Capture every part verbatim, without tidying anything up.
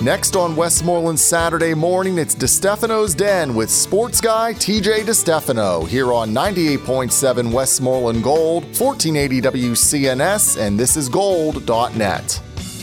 Next on Westmoreland Saturday morning, it's DeStefano's Den with sports guy T J DeStefano here on ninety-eight point seven Westmoreland Gold, fourteen eighty W C N S, and this is gold dot net.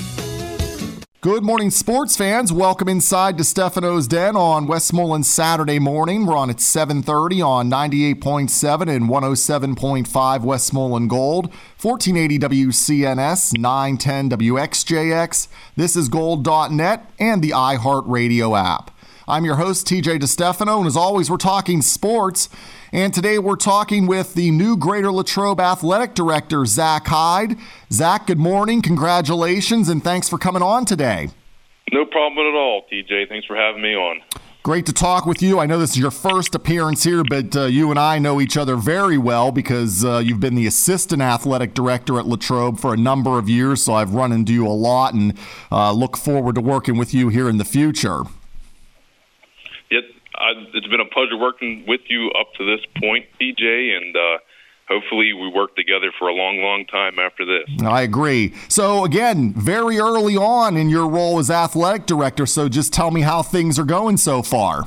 Good morning, sports fans. Welcome inside DeStefano's Den on Westmoreland Saturday morning. We're on at seven thirty on ninety-eight point seven and one oh seven point five Westmoreland Gold, fourteen eighty W C N S, nine ten W X J X. This is gold dot net and the iHeartRadio app. I'm your host, T J DeStefano, and as always, we're talking sports. And today we're talking with the new Greater Latrobe Athletic Director, Zach Hyde. Zach, good morning. Congratulations, and thanks for coming on today. No problem at all, T J. Thanks for having me on. Great to talk with you. I know this is your first appearance here, but uh, you and I know each other very well because uh, you've been the assistant athletic director at Latrobe for a number of years, so I've run into you a lot and uh, look forward to working with you here in the future. Yep. I, it's been a pleasure working with you up to this point, T J, and uh, hopefully we work together for a long, long time after this. I agree. So, again, very early on in your role as athletic director, so just tell me how things are going so far.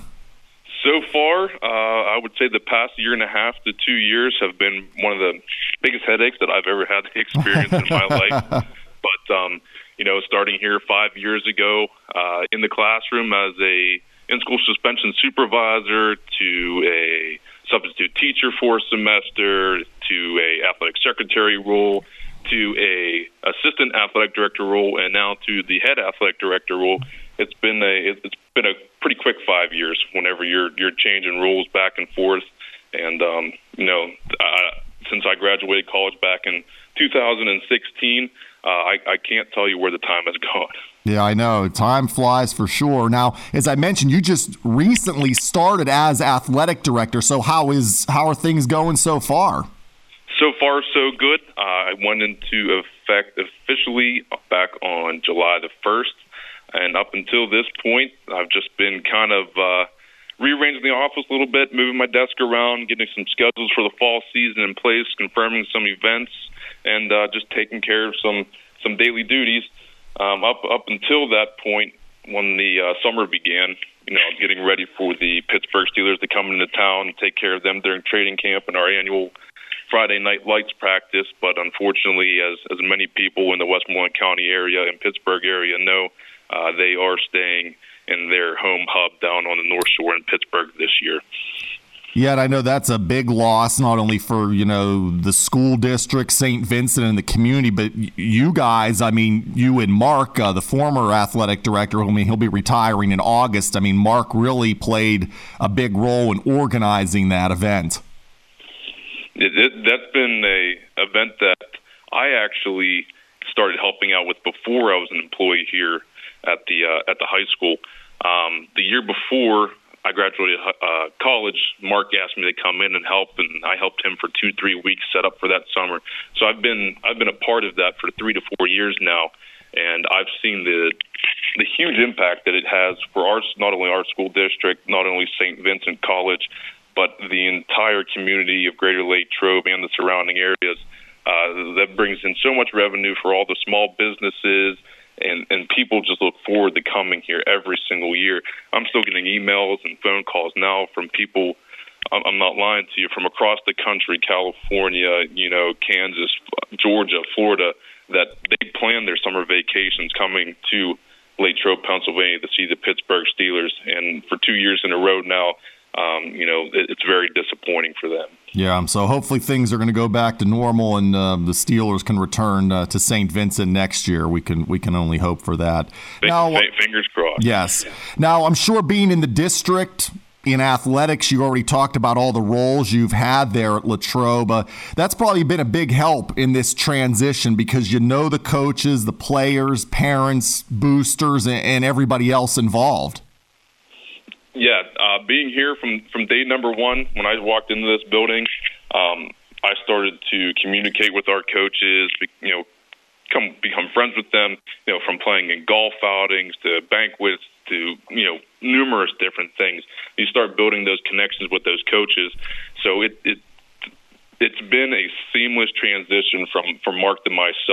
So far, uh, I would say the past year and a half to two years have been one of the biggest headaches that I've ever had to experience in my life. But, um, you know, starting here five years ago uh, in the classroom as a in-school suspension supervisor to a substitute teacher for a semester to a athletic secretary role to a assistant athletic director role and now to the head athletic director role. It's been a it's been a pretty quick five years. Whenever you're you're changing roles back and forth, and um, you know, uh, since I graduated college back in two thousand sixteen, uh, I, I can't tell you where the time has gone. Yeah, I know. Time flies for sure. Now, as I mentioned, you just recently started as athletic director. So how is how are things going so far? So far, so good. Uh, I went into effect officially back on July the first. And up until this point, I've just been kind of uh, rearranging the office a little bit, moving my desk around, getting some schedules for the fall season in place, confirming some events, and uh, just taking care of some, some daily duties. Um, up up until that point, when the uh, summer began, you know, getting ready for the Pittsburgh Steelers to come into town and take care of them during training camp and our annual Friday night lights practice. But unfortunately, as as many people in the Westmoreland County area and Pittsburgh area know, uh, they are staying in their home hub down on the North Shore in Pittsburgh this year. Yeah, I know that's a big loss, not only for, you know, the school district, Saint Vincent, and the community, but you guys, I mean, you and Mark, uh, the former athletic director, I mean, he'll be retiring in August. I mean, Mark really played a big role in organizing that event. It, it, that's been a event that I actually started helping out with before I was an employee here at the uh, at the high school. Um, the year before I graduated uh, college, Mark asked me to come in and help, and I helped him for two, three weeks set up for that summer. So I've been I've been a part of that for three to four years now, and I've seen the the huge impact that it has for our not only our school district, not only Saint Vincent College, but the entire community of Greater Latrobe and the surrounding areas. Uh, that brings in so much revenue for all the small businesses. And, and people just look forward to coming here every single year. I'm still getting emails and phone calls now from people, I'm not lying to you, from across the country, California, you know, Kansas, Georgia, Florida, that they plan their summer vacations coming to Latrobe, Pennsylvania to see the Pittsburgh Steelers. And for two years in a row now, um, you know, it, it's very disappointing for them. Yeah, so hopefully things are going to go back to normal and uh, the Steelers can return uh, to Saint Vincent next year. We can we can only hope for that. Now, fingers crossed. Yes. Now, I'm sure being in the district in athletics, you already talked about all the roles you've had there at Latrobe. Uh, that's probably been a big help in this transition because you know the coaches, the players, parents, boosters, and, and everybody else involved. Yeah, uh, being here from, from day number one, when I walked into this building, um, I started to communicate with our coaches, you know, come become friends with them, you know, from playing in golf outings to banquets to, you know, numerous different things. You start building those connections with those coaches. So it, it it's been a seamless transition from, from Mark to myself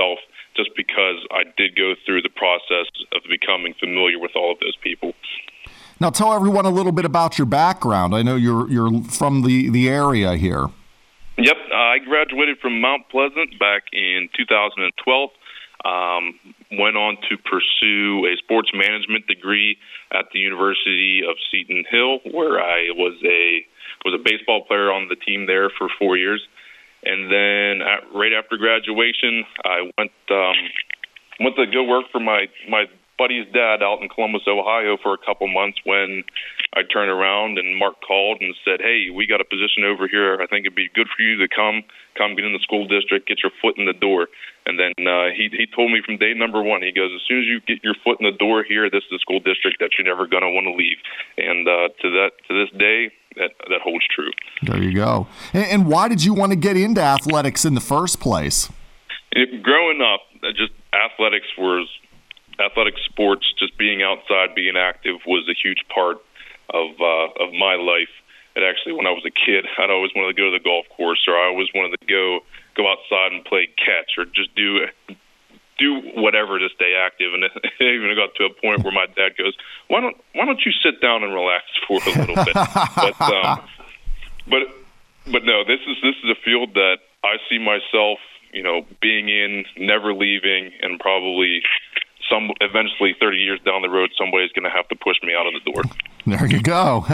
just because I did go through the process of becoming familiar with all of those people. Now, tell everyone a little bit about your background. I know you're you're from the, the area here. Yep, uh, I graduated from Mount Pleasant back in two thousand twelve. Um, went on to pursue a sports management degree at the University of Seton Hill, where I was a was a baseball player on the team there for four years. And then at, right after graduation, I went um, went to go work for my, my buddy's dad out in Columbus, Ohio for a couple months when I turned around and Mark called and said, hey, we got a position over here. I think it'd be good for you to come, come get in the school district, get your foot in the door. And then uh, he he told me from day number one, he goes, as soon as you get your foot in the door here, this is a school district that you're never going to want to leave. And uh, to that to this day, that, that holds true. There you go. And, and why did you want to get into athletics in the first place? It, growing up, just athletics was athletic sports, just being outside, being active was a huge part of uh, of my life. And actually, when I was a kid, I'd always wanted to go to the golf course, or I always wanted to go go outside and play catch, or just do do whatever to stay active. And it even got to a point where my dad goes, "Why don't Why don't you sit down and relax for a little bit?" but um, but but no, this is this is a field that I see myself, you know, being in, never leaving, and probably some eventually thirty years down the road, somebody's going to have to push me out of the door. There you go.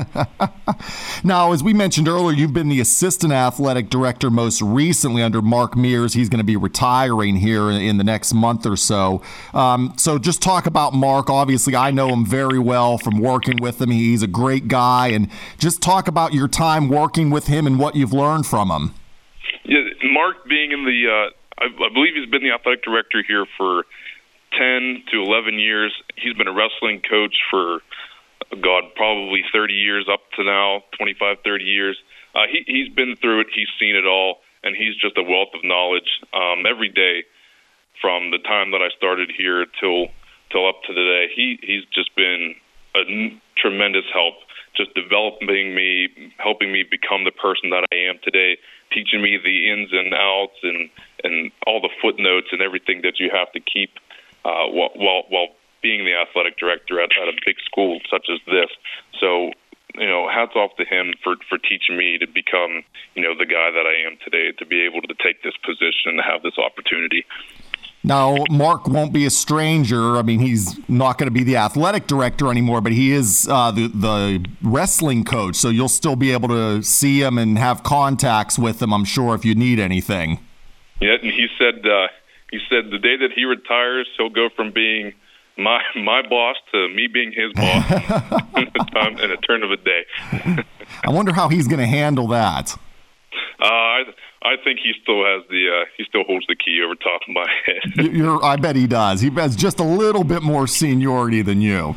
Now, as we mentioned earlier, you've been the assistant athletic director most recently under Mark Mears. He's going to be retiring here in the next month or so. Um, so just talk about Mark. Obviously, I know him very well from working with him. He's a great guy. And just talk about your time working with him and what you've learned from him. Yeah, Mark being in the, uh, I, I believe he's been the athletic director here for ten to eleven years. He's been a wrestling coach for, God, probably thirty years up to now, twenty-five, thirty years. Uh, he, he's been through it. He's seen it all, and he's just a wealth of knowledge um, every day from the time that I started here till till up to today. He, he's just been a n- tremendous help, just developing me, helping me become the person that I am today, teaching me the ins and outs and, and all the footnotes and everything that you have to keep Uh, while, while while being the athletic director at, at a big school such as this. So, you know, hats off to him for, for teaching me to become, you know, the guy that I am today, to be able to take this position, to have this opportunity. Now, Mark won't be a stranger. I mean, he's not going to be the athletic director anymore, but he is uh, the, the wrestling coach, so you'll still be able to see him and have contacts with him, I'm sure, if you need anything. Yeah, and he said... Uh, He said the day that he retires, he'll go from being my my boss to me being his boss in, a time, in a turn of a day. I wonder how he's going to handle that. Uh, I I think he still has the uh, he still holds the key over top of my head. You're, I bet he does. He has just a little bit more seniority than you.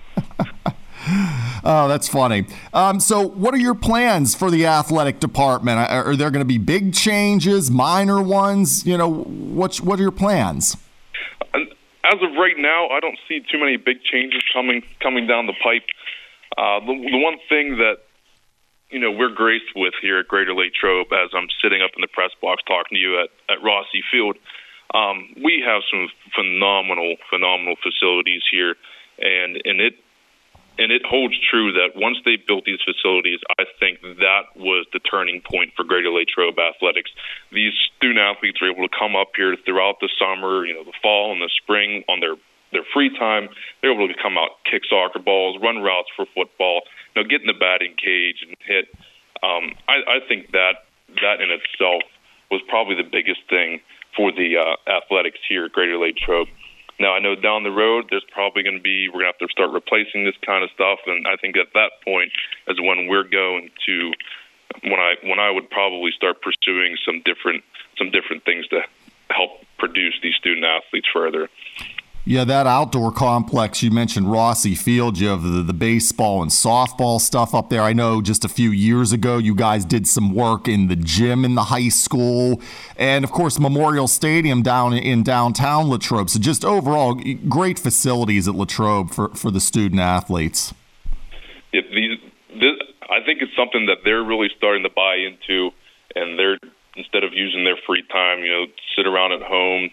Oh, that's funny. Um, so what are your plans for the athletic department? Are, are there going to be big changes, minor ones? You know, what, what are your plans? As of right now, I don't see too many big changes coming coming down the pipe. Uh, the, the one thing that, you know, we're graced with here at Greater Latrobe, as I'm sitting up in the press box talking to you at, at Rossi Field, um, we have some phenomenal, phenomenal facilities here, and, and it And it holds true that once they built these facilities, I think that was the turning point for Greater Latrobe athletics. These student athletes were able to come up here throughout the summer, you know, the fall and the spring on their, their free time. They're able to come out, kick soccer balls, run routes for football, you know, get in the batting cage and hit. Um, I, I think that that in itself was probably the biggest thing for the uh, athletics here at Greater Latrobe. Now, I know down the road, there's probably going to be, we're going to have to start replacing this kind of stuff, and I think at that point is when we're going to, when I when I would probably start pursuing some different some different things to help produce these student athletes further. Yeah, that outdoor complex, you mentioned Rossi Field. You have the, the baseball and softball stuff up there. I know just a few years ago you guys did some work in the gym in the high school. And, of course, Memorial Stadium down in downtown Latrobe. So just overall, great facilities at Latrobe for, for the student athletes. Yeah, these, this, I think it's something that they're really starting to buy into, and they're, instead of using their free time, you know, sit around at home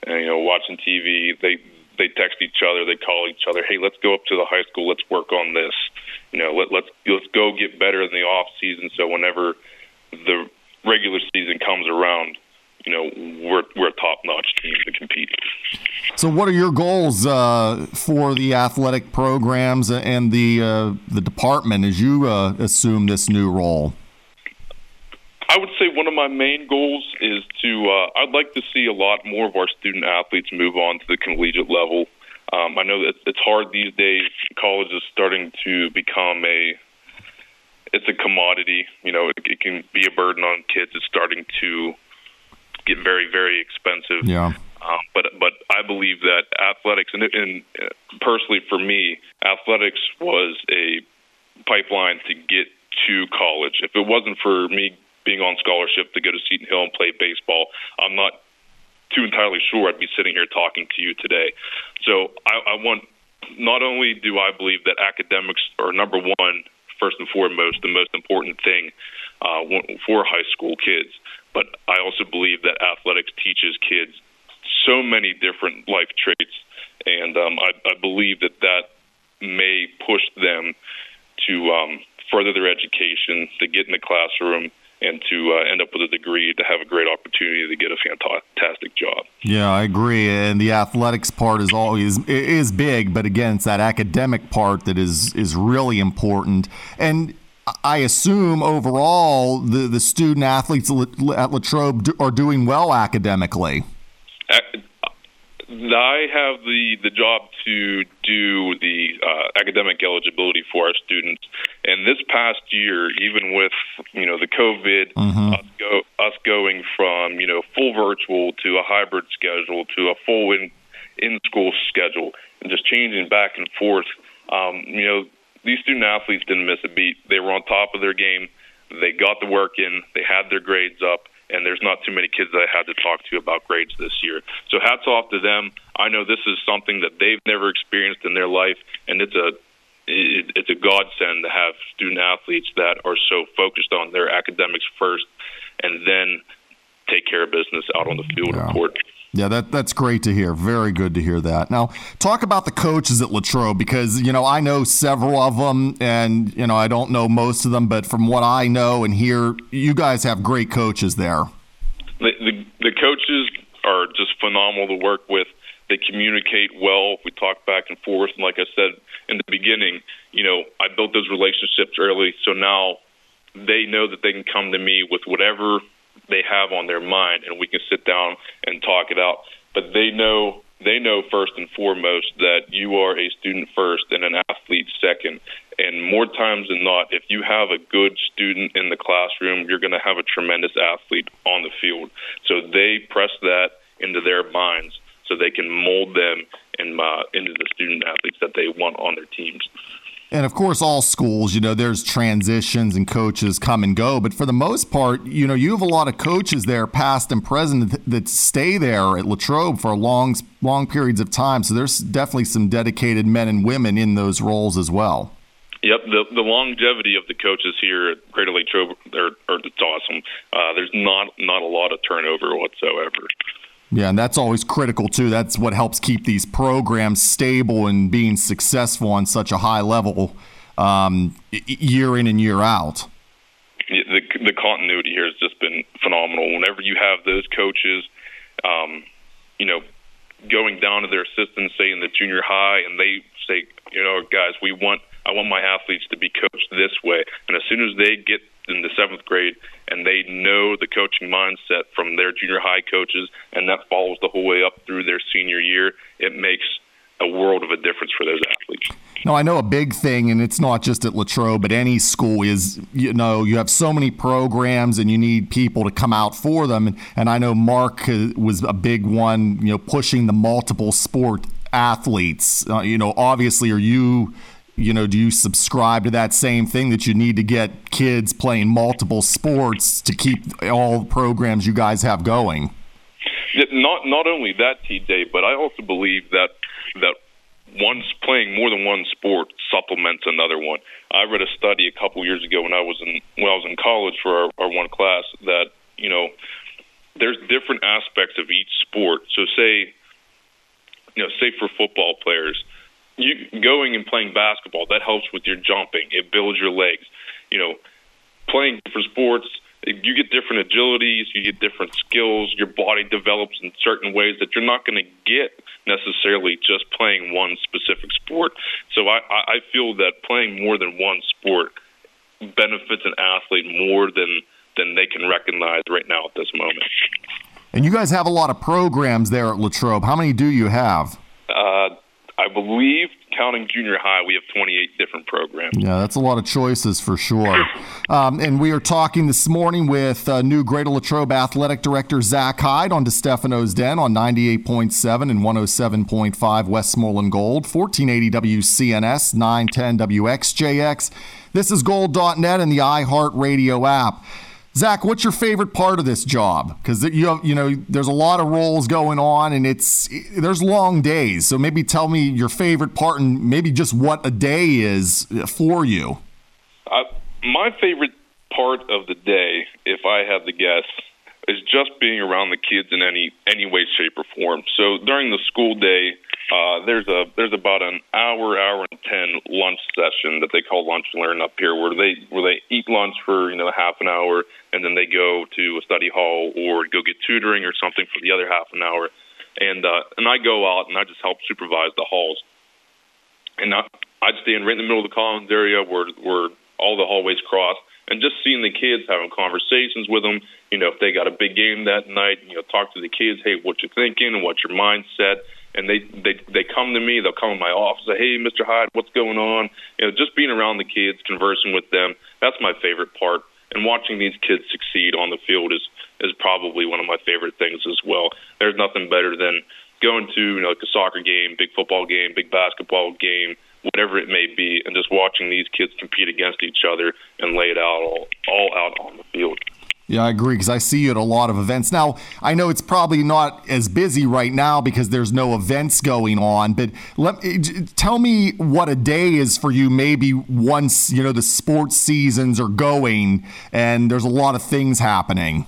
and, you know, watching T V. They they text each other, they call each other, hey, let's go up to the high school, let's work on this. You know, let, let's let's go get better in the off season. So whenever the regular season comes around, you know, we're we're a top notch team to compete. So, what are your goals uh, for the athletic programs and the uh, the department as you uh, assume this new role? I would say one of my main goals is to, uh, I'd like to see a lot more of our student athletes move on to the collegiate level. Um, I know that it's hard these days. College is starting to become a, it's a commodity. You know, it, it can be a burden on kids. It's starting to get very, very expensive. Yeah. Um, but but I believe that athletics, and, and personally for me, athletics was a pipeline to get to college. If it wasn't for me being on scholarship to go to Seton Hill and play baseball, I'm not too entirely sure I'd be sitting here talking to you today. So I, I want, not only do I believe that academics are number one, first and foremost, the most important thing uh, for high school kids, but I also believe that athletics teaches kids so many different life traits, and um, I, I believe that that may push them to um, further their education, to get in the classroom, and to uh, end up with a degree, to have a great opportunity to get a fantastic job. Yeah, I agree. And the athletics part is always is big, but again, it's that academic part that is is really important. And I assume overall the, the student athletes at Latrobe are doing well academically. I have the, the job to do the uh, academic eligibility for our students. And this past year, even with, you know, the COVID, mm-hmm. us, go, us going from, you know, full virtual to a hybrid schedule to a full in, in-school schedule and just changing back and forth, um, you know, these student athletes didn't miss a beat. They were on top of their game. They got the work in. They had their grades up. And there's not too many kids that I had to talk to about grades this year. So hats off to them. I know this is something that they've never experienced in their life, and it's a it, it's a godsend to have student athletes that are so focused on their academics first and then take care of business out on the field yeah. or court. Yeah, that that's great to hear. Very good to hear that. Now, talk about the coaches at Latrobe, because, you know, I know several of them, and, you know, I don't know most of them, but from what I know and hear, you guys have great coaches there. The, the, the coaches are just phenomenal to work with. They communicate well. We talk back and forth. And like I said in the beginning, you know, I built those relationships early, so now they know that they can come to me with whatever they have on their mind, and we can sit down and talk it out. But they know they know first and foremost that you are a student first and an athlete second. And more times than not, if you have a good student in the classroom, you're going to have a tremendous athlete on the field. So they press that into their minds so they can mold them in, uh, into the student athletes that they want on their teams. And, of course, all schools, you know, there's transitions and coaches come and go. But for the most part, you know, you have a lot of coaches there, past and present, that, that stay there at Latrobe for long, long periods of time. So there's definitely some dedicated men and women in those roles as well. Yep, the the longevity of the coaches here at Greater Latrobe, they're, are, it's awesome. Uh, there's not, not a lot of turnover whatsoever. Yeah, and that's always critical, too. That's what helps keep these programs stable and being successful on such a high level um, year in and year out. Yeah, the, the continuity here has just been phenomenal. Whenever you have those coaches, um, you know, going down to their assistants, say in the junior high, and they say, you know, guys, we want I want my athletes to be coached this way. And as soon as they get in the seventh grade and they know the coaching mindset from their junior high coaches, and that follows the whole way up through their senior year, it makes a world of a difference for those athletes. No, I know a big thing, and it's not just at Latrobe, but any school is, you know, you have so many programs and you need people to come out for them. And, and I know Mark was a big one, you know, pushing the multiple sport athletes. Uh, you know, obviously, are you... You know, do you subscribe to that same thing, that you need to get kids playing multiple sports to keep all the programs you guys have going? Not not only that, T J, but I also believe that that one's playing more than one sport supplements another one. I read a study a couple years ago when I was in when I was in college for our, our one class that, you know, there's different aspects of each sport. So say, you know, say for football players, you going and playing basketball, that helps with your jumping. It builds your legs. You know, playing different sports, you get different agilities, you get different skills. Your body develops in certain ways that you're not going to get necessarily just playing one specific sport. So I, I feel that playing more than one sport benefits an athlete more than than they can recognize right now at this moment. And you guys have a lot of programs there at Latrobe. How many do you have? Uh, I believe, counting junior high, we have twenty-eight different programs. Yeah, that's a lot of choices for sure. Um, and we are talking this morning with uh, new Greater Latrobe Athletic Director Zach Hyde on DeStefano's Den on ninety-eight point seven and one oh seven point five Westmoreland Gold, fourteen eighty W C N S, nine ten W X J X. This is gold dot net and the iHeartRadio app. Zach, what's your favorite part of this job? Because you have, you know, there's a lot of roles going on, and it's there's long days. So maybe tell me your favorite part, and maybe just what a day is for you. Uh, my favorite part of the day, if I had to guess, is just being around the kids in any any way, shape, or form. So during the school day, uh, there's a there's about an hour, hour and ten lunch session that they call Lunch and Learn up here, where they where they eat lunch for you know half an hour, and then they go to a study hall or go get tutoring or something for the other half an hour, and uh, and I go out and I just help supervise the halls, and I, I'd stand right in the middle of the commons area where where all the hallways cross, and just seeing the kids, having conversations with them. You know, if they got a big game that night, you know, talk to the kids. Hey, what you thinking? What's your mindset? And they they they come to me. They'll come in my office. Say, hey, Mister Hyde, what's going on? You know, just being around the kids, conversing with them. That's my favorite part. And watching these kids succeed on the field is is probably one of my favorite things as well. There's nothing better than going to you know like a soccer game, big football game, big basketball game, whatever it may be, and just watching these kids compete against each other and lay it out all all out on the field. Yeah, I agree, because I see you at a lot of events. Now, I know it's probably not as busy right now because there's no events going on, but let tell me what a day is for you maybe once, you know, the sports seasons are going and there's a lot of things happening.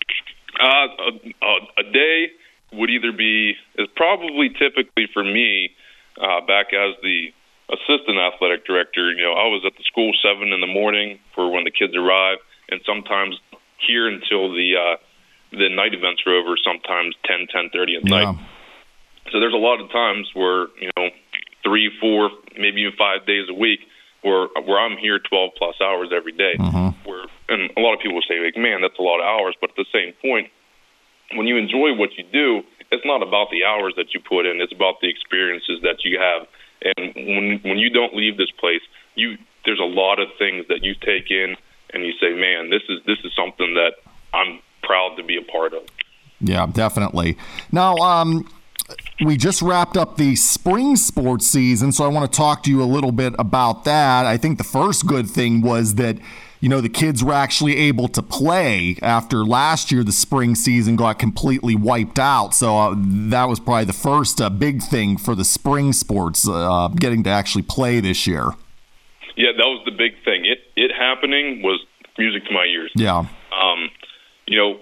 Uh, a, a day would either be, is probably typically for me, uh, back as the assistant athletic director, you know, I was at the school seven in the morning for when the kids arrive, and sometimes here until the uh, the night events are over, sometimes ten, ten thirty at yeah. night. So there's a lot of times where, you know, three, four, maybe even five days a week where where I'm here twelve plus hours every day. Mm-hmm. Where, and a lot of people say, like, man, that's a lot of hours. But at the same point, when you enjoy what you do, it's not about the hours that you put in. It's about the experiences that you have. And when when you don't leave this place, you there's a lot of things that you take in, and you say, man, this is this is something that I'm proud to be a part of. Yeah, definitely. Now, um, we just wrapped up the spring sports season, so I want to talk to you a little bit about that. I think the first good thing was that, you know, the kids were actually able to play after last year. The spring season got completely wiped out. So uh, that was probably the first uh, big thing for the spring sports, uh, getting to actually play this year. Yeah, that was the big thing. It it happening was music to my ears. Yeah. Um, you know,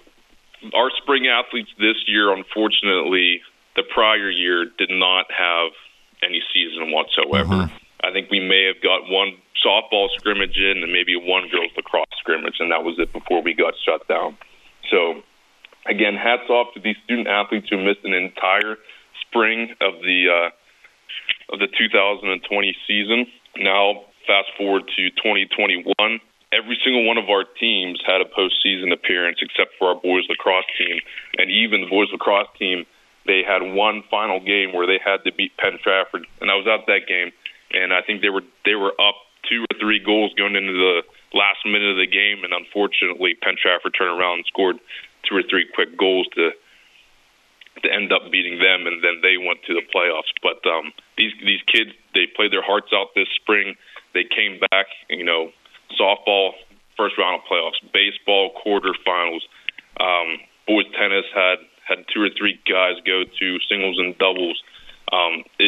our spring athletes this year, unfortunately, the prior year did not have any season whatsoever. Mm-hmm. I think we may have got one softball scrimmage in and maybe one girls lacrosse scrimmage, and that was it before we got shut down. So, again, hats off to these student athletes who missed an entire spring of the uh, of the two thousand twenty season. Now, fast forward to twenty twenty-one. Every single one of our teams had a postseason appearance except for our boys lacrosse team, and even the boys lacrosse team, they had one final game where they had to beat Penn Trafford, and I was at that game, and I think they were they were up two or three goals going into the last minute of the game, and unfortunately Penn Trafford turned around and scored two or three quick goals to to end up beating them, and then they went to the playoffs. But um, these these kids, they played their hearts out this spring. They came back, you know, softball, first round of playoffs, baseball, quarterfinals. Um, boys tennis had, had two or three guys go to singles and doubles. Um, it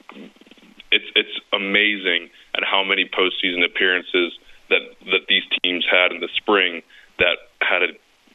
it's it's amazing at how many postseason appearances that, that these teams had in the spring that had a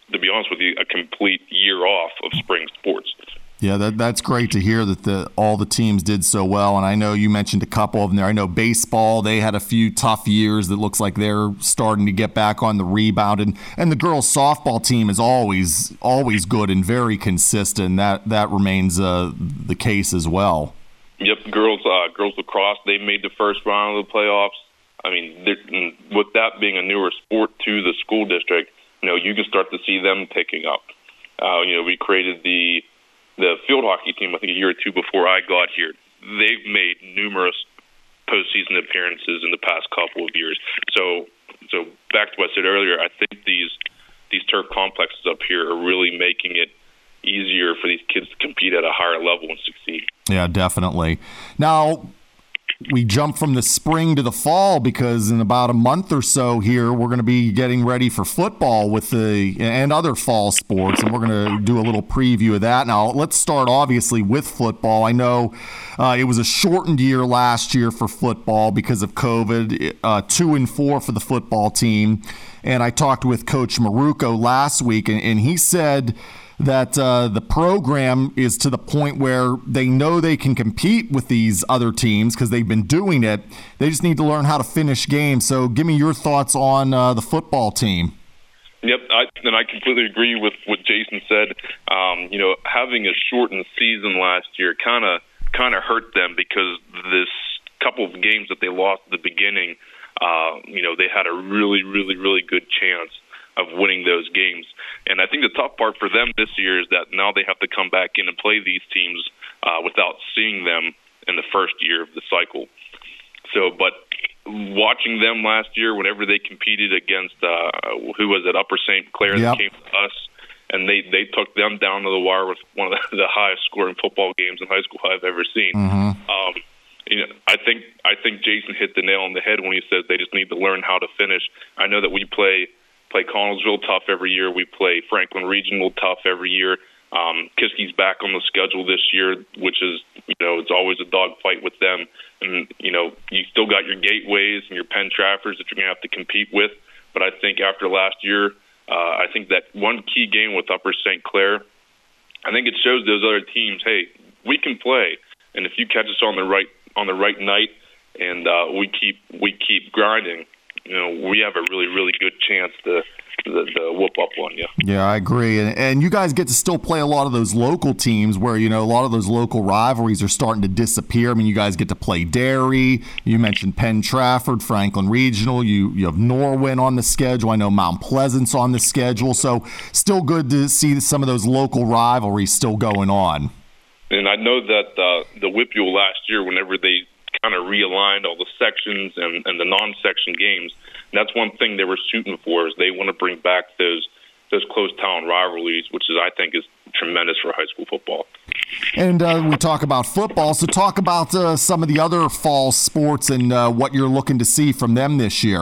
to be honest with you, a complete year off of spring sports. Yeah, that, that's great to hear that the all the teams did so well. And I know you mentioned a couple of them there. I know baseball, they had a few tough years that looks like they're starting to get back on the rebound. And, and the girls softball team is always always good and very consistent. That that remains uh, the case as well. Yep, girls uh, girls lacrosse, they made the first round of the playoffs. I mean, with that being a newer sport to the school district, you know, you can start to see them picking up. Uh, you know, we created the The field hockey team, I think a year or two before I got here. They've made numerous postseason appearances in the past couple of years. So, so back to what I said earlier, I think these these turf complexes up here are really making it easier for these kids to compete at a higher level and succeed. Yeah, definitely. Now, we jump from the spring to the fall because in about a month or so here, we're going to be getting ready for football with the and other fall sports, and we're going to do a little preview of that. Now, let's start obviously with football. I know uh, it was a shortened year last year for football because of COVID, uh, two and four for the football team. And I talked with Coach Maruco last week, and, and he said that uh, the program is to the point where they know they can compete with these other teams because they've been doing it. They just need to learn how to finish games. So give me your thoughts on uh, the football team. Yep, I, and I completely agree with what Jason said. Um, you know, having a shortened season last year kind of kind of hurt them because this couple of games that they lost at the beginning, uh, you know, they had a really, really, really good chance of winning those games. And I think the tough part for them this year is that now they have to come back in and play these teams uh, without seeing them in the first year of the cycle. So, but watching them last year, whenever they competed against, uh, who was it, Upper Saint Clair, yep. that came to us, and they, they took them down to the wire with one of the, the highest scoring football games in high school I've ever seen. Mm-hmm. Um, you know, I think I think Jason hit the nail on the head when he said they just need to learn how to finish. I know that we play play Connellsville tough every year. We play Franklin Regional tough every year. Um, Kiskey's back on the schedule this year, which is, you know, it's always a dogfight with them. And, you know, you still got your Gateways and your Penn Traffords that you're going to have to compete with. But I think after last year, uh, I think that one key game with Upper Saint Clair, I think it shows those other teams, hey, we can play. And if you catch us on the right on the right night and uh, we keep we keep grinding, you know, we have a really, really good chance to, to, to whoop up on you. Yeah, I agree. And, and you guys get to still play a lot of those local teams where, you know, a lot of those local rivalries are starting to disappear. I mean, you guys get to play Derry. You mentioned Penn Trafford, Franklin Regional. You, you have Norwin on the schedule. I know Mount Pleasant's on the schedule. So still good to see some of those local rivalries still going on. And I know that uh, the Whipule last year, whenever they kind of realigned all the sections and, and the non-section games, that's one thing they were shooting for, is they want to bring back those those close town rivalries, which is I think is tremendous for high school football. And uh, we talk about football, so talk about uh, some of the other fall sports and uh, what you're looking to see from them this year.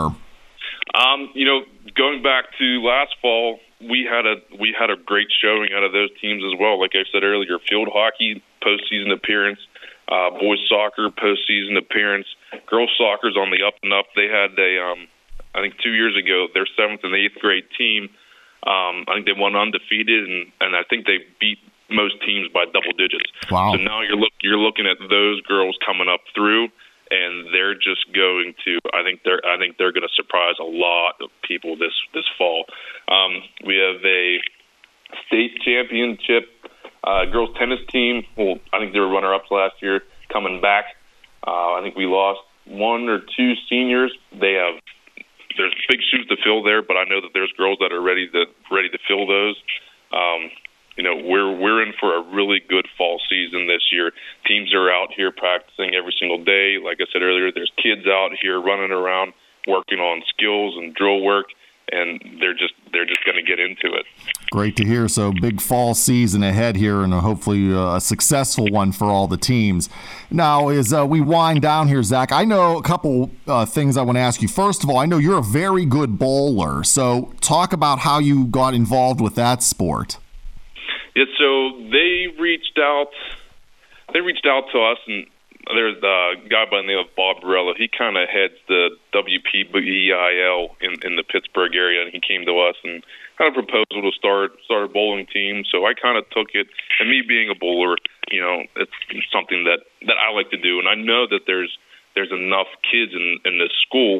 Um, you know, going back to last fall, we had a we had a great showing out of those teams as well. Like I said earlier, field hockey postseason appearance. Uh, boys soccer postseason appearance. Girls soccer's on the up and up. They had a, um, I think two years ago, their seventh and eighth grade team. Um, I think they won undefeated, and, and I think they beat most teams by double digits. Wow! So now you're look you're looking at those girls coming up through, and they're just going to. I think they're I think they're going to surprise a lot of people this this fall. Um, we have a state championship. Uh, girls tennis team, well, I think they were runner-ups last year, coming back. Uh, I think we lost one or two seniors. They have there's big shoes to fill there, but I know that there's girls that are ready to ready to fill those. Um, you know, we're we're in for a really good fall season this year. Teams are out here practicing every single day. Like I said earlier, there's kids out here running around, working on skills and drill work, and they're just they're just going to get into it. Great to hear. So big fall season ahead here, and hopefully a successful one for all the teams. Now, as uh, we wind down here, Zach, I know a couple uh, things I want to ask you. First of all, I know you're a very good bowler. So talk about how you got involved with that sport. Yeah, so they reached out. They reached out to us, and there's a guy by the name of Bob Barella. He kind of heads the W P B I L in, in the Pittsburgh area, and he came to us and kind of proposed to start start a bowling team. So I kind of took it, and me being a bowler, you know, it's something that, that I like to do, and I know that there's there's enough kids in, in this school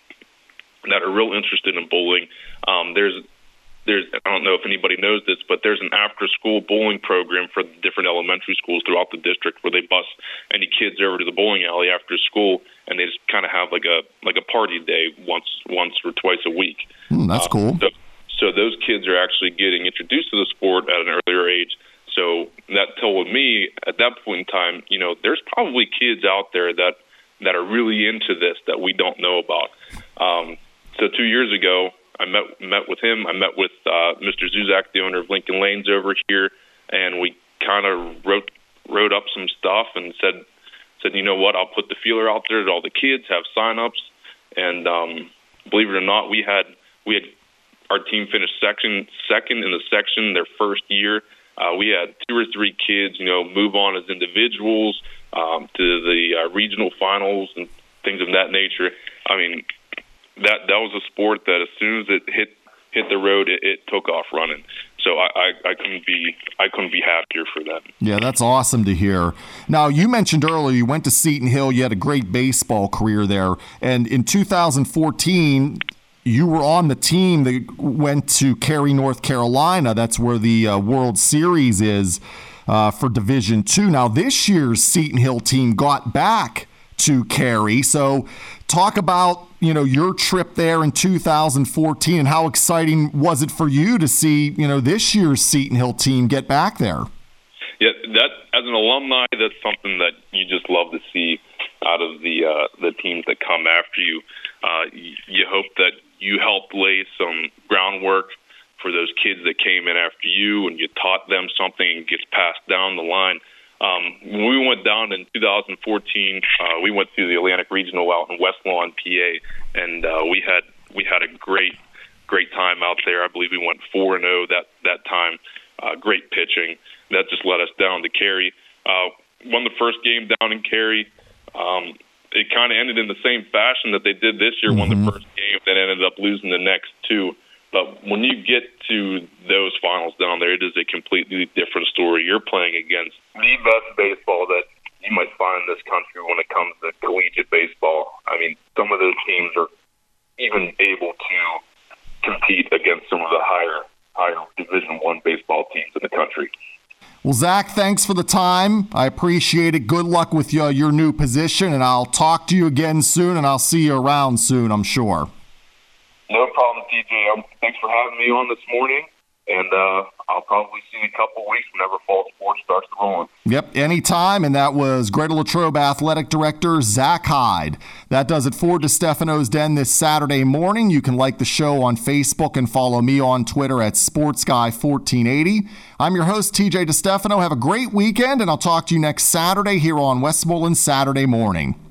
that are real interested in bowling. Um, there's There's, I don't know if anybody knows this, but there's an after-school bowling program for the different elementary schools throughout the district where they bus any kids over to the bowling alley after school, and they just kind of have like a like a party day once once or twice a week. Mm, that's uh, cool. So, so those kids are actually getting introduced to the sport at an earlier age. So that told me at that point in time, you know, there's probably kids out there that, that are really into this that we don't know about. Um, so two years ago, I met met with him. I met with uh, Mister Zuzak, the owner of Lincoln Lanes over here, and we kind of wrote wrote up some stuff and said said you know what, I'll put the feeler out there that all the kids have sign-ups, and um, believe it or not, we had we had our team finished section second in the section their first year. Uh, we had two or three kids, you know, move on as individuals um, to the uh, regional finals and things of that nature. I mean, that that was a sport that as soon as it hit hit the road, it, it took off running. So I, I, I couldn't be I couldn't be happier for them. Yeah, that's awesome to hear. Now, you mentioned earlier you went to Seton Hill. You had a great baseball career there, and in two thousand fourteen, you were on the team that went to Cary, North Carolina. That's where the uh, World Series is uh, for Division Two. Now, this year's Seton Hill team got back to Cary. So, talk about you know your trip there in two thousand fourteen and how exciting was it for you to see you know this year's Seton Hill team get back there? Yeah, that as an alumni, that's something that you just love to see out of the uh, the teams that come after you. Uh, you. You hope that you helped lay some groundwork for those kids that came in after you, and you taught them something and gets passed down the line. Um, when we went down in two thousand fourteen, uh, we went to the Atlantic Regional out in West Lawn, P A, and uh, we had we had a great great time out there. I believe we went four and zero that that time. Uh, great pitching. That just led us down to Cary. Uh, won the first game down in Cary. Um, it kind of ended in the same fashion that they did this year. Mm-hmm. Won the first game, then ended up losing the next two. But when you get to those finals down there, it is a completely different story. You're playing against the best baseball that you might find in this country when it comes to collegiate baseball. I mean, some of those teams are even able to compete against some of the higher, higher Division One baseball teams in the country. Well, Zach, thanks for the time. I appreciate it. Good luck with your, your new position, and I'll talk to you again soon, and I'll see you around soon, I'm sure. No problem, T J. Um, thanks for having me on this morning, and uh, I'll probably see you in a couple of weeks whenever fall sports starts rolling. Yep, anytime, and that was Greater Latrobe Athletic Director Zach Hyde. That does it for DeStefano's Den this Saturday morning. You can like the show on Facebook and follow me on Twitter at Sports Guy fourteen eighty. I'm your host, T J DeStefano. Have a great weekend, and I'll talk to you next Saturday here on Westmoreland Saturday Morning.